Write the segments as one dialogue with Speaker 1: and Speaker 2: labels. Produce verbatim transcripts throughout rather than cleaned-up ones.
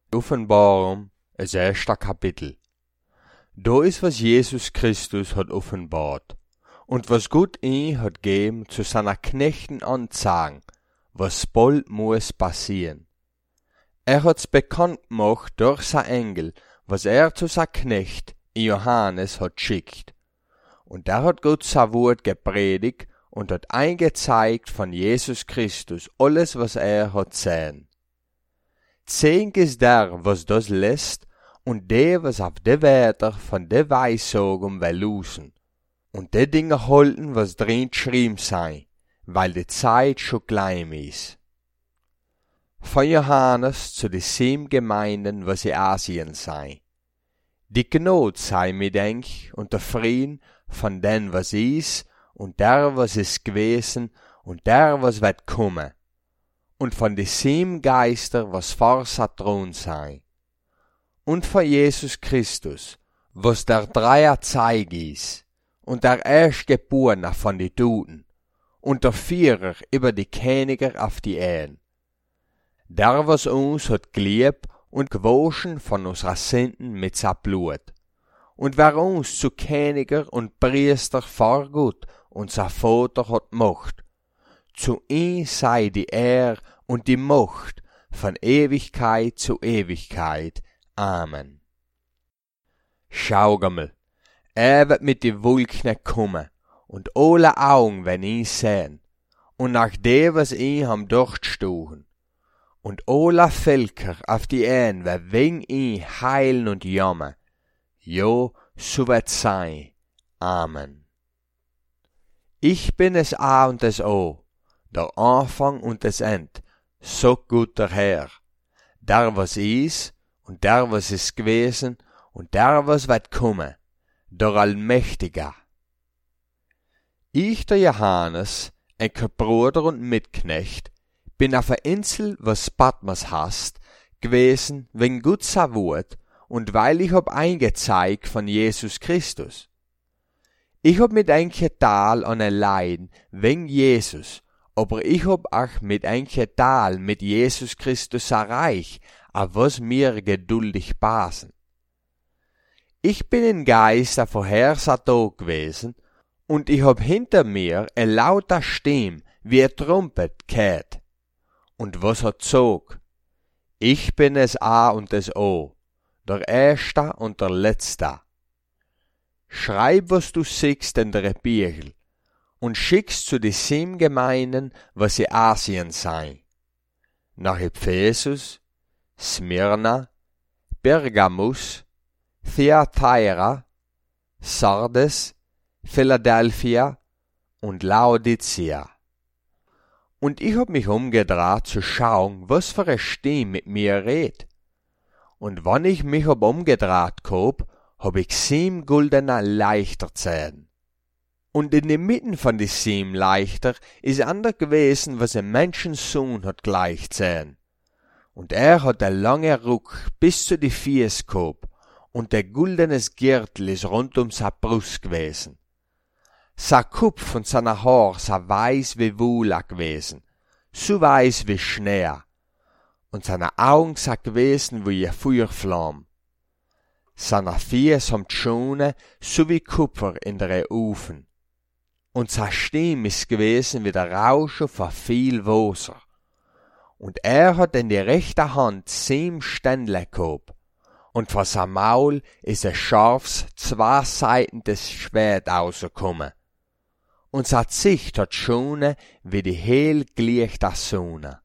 Speaker 1: Offenbarung, das erste Kapitel. Da ist, was Jesus Christus hat offenbart und was Gott ihm hat gegeben zu seiner Knechten anzeigen, was bald muss passieren. Er hat's bekannt gemacht durch sein Engel, was er zu sein Knecht Johannes hat schickt. Und da hat Gott sein Wort gepredigt und hat eingezeigt von Jesus Christus alles, was er hat sehen. Zehn ist der, was das lässt, und der, was auf de Wörter von de Weissagung will losen, und de Dinge halten, was drin geschrieben sei, weil die Zeit schon klein ist. Von Johannes zu de sieben Gemeinden, was in Asien sei. Die Gnade sei mit euch und der Frieden von den, was ist, und der, was ist gewesen, und der, was wird kommen, und von de sieben Geister, was vor sein Thron sei, und von Jesus Christus, was der Dreier Zeig ist, und der Erstgeborene von die Toten, und der Vierer über die Königer auf die Erden. Der, was uns hat geliebt und gewaschen von unserer Sünden mit sein Blut, und wer uns zu Königer und Priester vor Gott, unser Vater, hat gemacht. Zu ihm sei die Ehre und die Macht von Ewigkeit zu Ewigkeit. Amen. Schau mal, er wird mit die Wolken kommen, und alle Augen werden ihn sehen, und nach dem, was ihn haben durchgestochen. Und alle Völker auf die Erde werden wegen ihn heilen und jammern. Jo, so wird sein. Amen. Ich bin es A und das O, der Anfang und das End, so gut der Herr, der was ist und der was ist gewesen und der was wird kommen, der Allmächtige. Ich, der Johannes, ein Bruder und Mitknecht, bin auf der Insel, was Patmos heißt, gewesen wegen Gott sein Wort und weil ich hab eingezeigt von Jesus Christus. Ich hab mit ein Tal an ein Leiden wegen Jesus, aber ich hab auch mit ein Tal mit Jesus Christus erreicht, auf was mir geduldig passen. Ich bin in Geist auf Vorhersato gewesen und ich hab hinter mir ein lauter Stimme wie ein Trompet gehört. Und was hat zog? Ich bin es A und das O, der Erste und der Letzte. Schreib, was du siehst in der Bibel, und schickst zu den sieben Gemeinden, was in Asien sei. Nach Ephesus, Smyrna, Pergamus, Thyatira, Sardes, Philadelphia und Laodicea. Und ich hab mich umgedreht zu schauen, was für eine Stimme mit mir redet. Und wann ich mich hab umgedreht gehabt, hab ich sieben goldene Leichter gesehen. Und in den Mitten von die sieben Leichter ist einer gewesen, was ein Menschensohn hat gleich gesehen. Und er hat ein langer Ruck bis zu die Füße gehabt, und der goldenes Gürtel ist rund um seine Brust gewesen. Sein Kopf und seine Haar sei weiß wie Wolle gewesen, so weiß wie Schnee, und seine Augen sei gewesen wie eine Feuerflamme. Seine Füße haben die Schoene so wie Kupfer in der Ofen, und seine Stimme ist gewesen wie der Rauschen von viel Wasser. Und er hat in die rechte Hand sieben Ständle gehabt, und von seinem Maul ist ein scharfes, zweiseitiges Schwert rausgekommen. Und sein Gesicht hat Schoene wie die hell gelichte Sonne.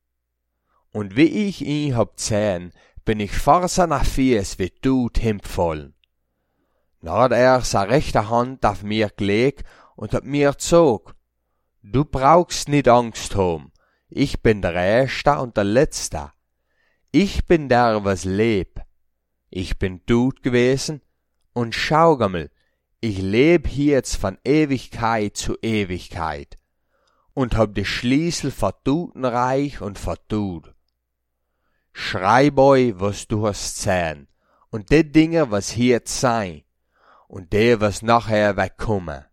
Speaker 1: Und wie ich ihn hab gesehen, bin ich vor seiner Füße wie tot hingefallen. Dann hat er seine rechte Hand auf mir gelegt und hat mir gesagt, du brauchst nicht Angst haben, ich bin der Erste und der Letzte. Ich bin der, was lebt. Ich bin tot gewesen und schau mal, ich leb jetzt von Ewigkeit zu Ewigkeit und hab die Schlüssel von Totenreich und von Tod. Schreib euch, was du hast gesehen, und die Dinge, was jetzt sein, und die, was nachher wird kommen.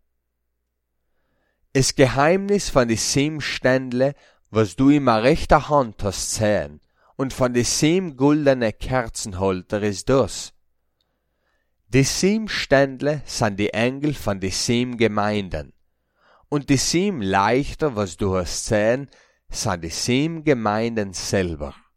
Speaker 1: Das Geheimnis von die sieben Ständle, was du in meiner rechten Hand hast gesehen, und von de sieben guldene Kerzenholter ist das. Die sieben Ständle sind die Engel von de sieben Gemeinden. Und die sieben Leichter, was du hast sehen, sind die sieben Gemeinden selber.